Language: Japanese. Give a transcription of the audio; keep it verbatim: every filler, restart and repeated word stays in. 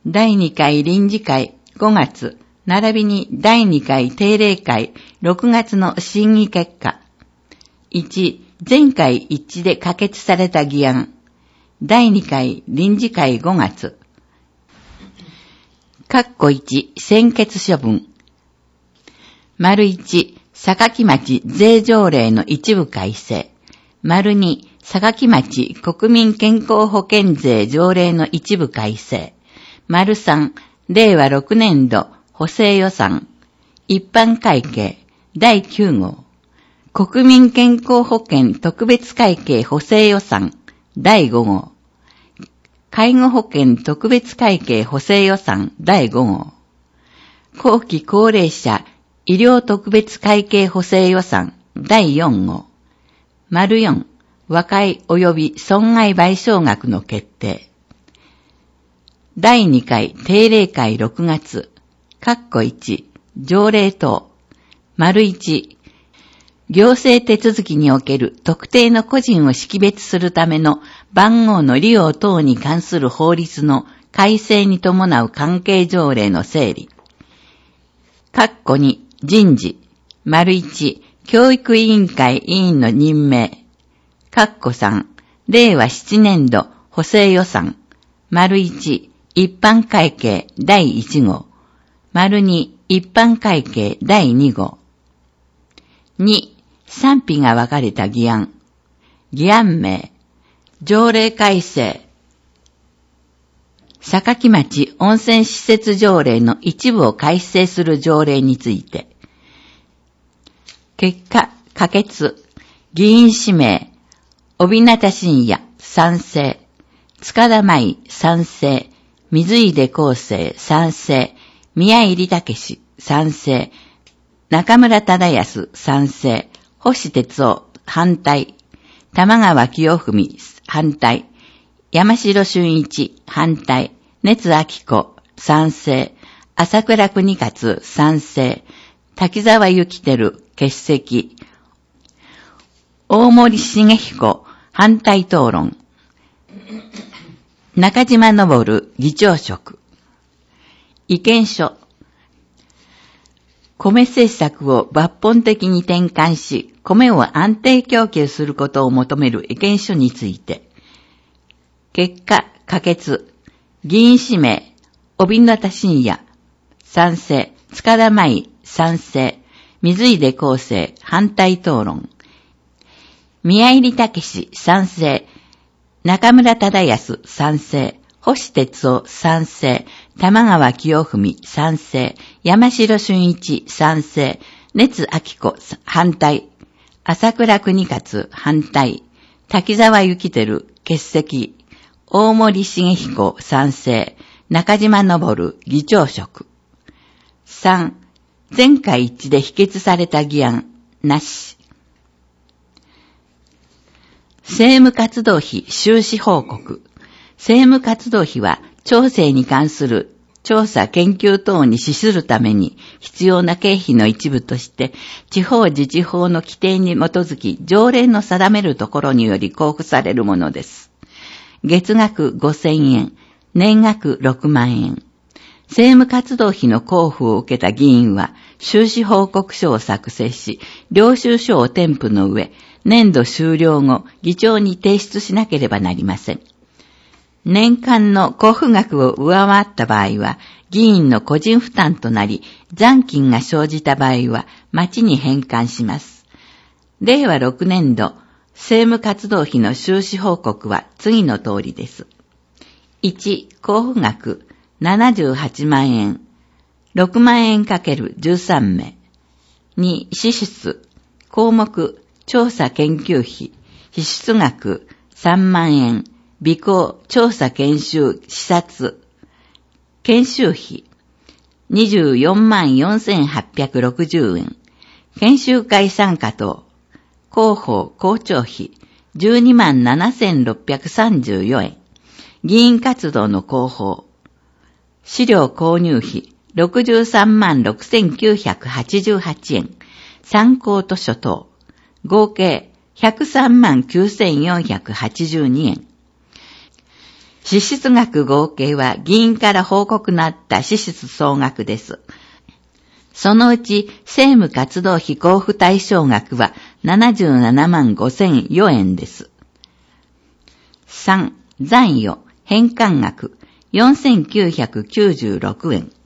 だいにかい臨時会ごがつ、並びにだいにかい定例会ろくがつの審議結果。いち、全会一致で可決された議案。だいにかい臨時会ごがつ。括弧いち、専決処分。丸いち、坂町税条例の一部改正。丸に、坂町国民健康保険税条例の一部改正。丸さん、れいわろくねんど補正予算。一般会計だいきゅう号。国民健康保険特別会計補正予算だいご号。介護保険特別会計補正予算だいご号。後期高齢者医療特別会計補正予算だいよん号。丸よん、和解及び損害賠償額の決定。だいにかい定例会ろくがつ。括弧いち、条例等。丸いち、行政手続きにおける特定の個人を識別するための番号の利用等に関する法律の改正に伴う関係条例の整理。括弧に、人事。丸いち、教育委員会委員の任命。括弧さん、れいわななねんど補正予算。丸いち、一般会計だいいち号。丸に、一般会計だいに号。に、賛否が分かれた議案。議案名、条例改正。坂町温泉施設条例の一部を改正する条例について。結果、可決。議員指名。帯名信也、賛成。塚田舞、賛成。水出康生、賛成。宮入武史、賛成。中村忠康、賛成。星哲夫、反対。玉川清文、反対。山城俊一、反対。熱明子、賛成。朝倉邦勝、賛成。滝沢幸輝、欠席。大森重彦、反対討論。中島昇、議長職。意見書。米政策を抜本的に転換し、米を安定供給することを求める意見書について。結果、可決。議員指名、帯名信也、賛成。塚田舞、賛成。水出康生、反対討論。宮入武史、賛成。中村忠康、賛成。星哲夫、賛成。玉川清文、賛成。山城俊一、賛成。熱明子、反対。朝倉邦勝、反対。滝沢幸輝、欠席。大森重彦、賛成。中島昇、議長職。さん、全会一致で否決された議案、なし。政務活動費収支報告。政務活動費は、町政に関する調査研究等に資するために必要な経費の一部として、地方自治法の規定に基づき条例の定めるところにより交付されるものです。月額ごせんえん、年額ろくまんえん。政務活動費の交付を受けた議員は、収支報告書を作成し、領収書を添付の上、年度終了後、議長に提出しなければなりません。年間の交付額を上回った場合は、議員の個人負担となり、残金が生じた場合は、町に返還します。れいわろくねんど、政務活動費の収支報告は次の通りです。いち、交付額ななじゅうはちまんえん、ろくまんえん ×じゅうさん 名。に、支出、項目、調査研究費、支出額さんまんえん、備考、調査研修、視察、研修費、にじゅうよんまんよんせんはっぴゃくろくじゅうえん、研修会参加等、広報、校長費、じゅうにまんななせんろっぴゃくさんじゅうよんえん、議員活動の広報、資料購入費、ろくじゅうさんまんろくせんきゅうひゃくはちじゅうはちえん、参考図書等、合計ひゃくさんまんきゅうせんよんひゃくはちじゅうにえん。 支出額合計は議員から報告のあった支出総額です。そのうち政務活動費交付対象額はななじゅうななまんごせんよえんです。さん、残余、返還額よんせんきゅうひゃくきゅうじゅうろくえん。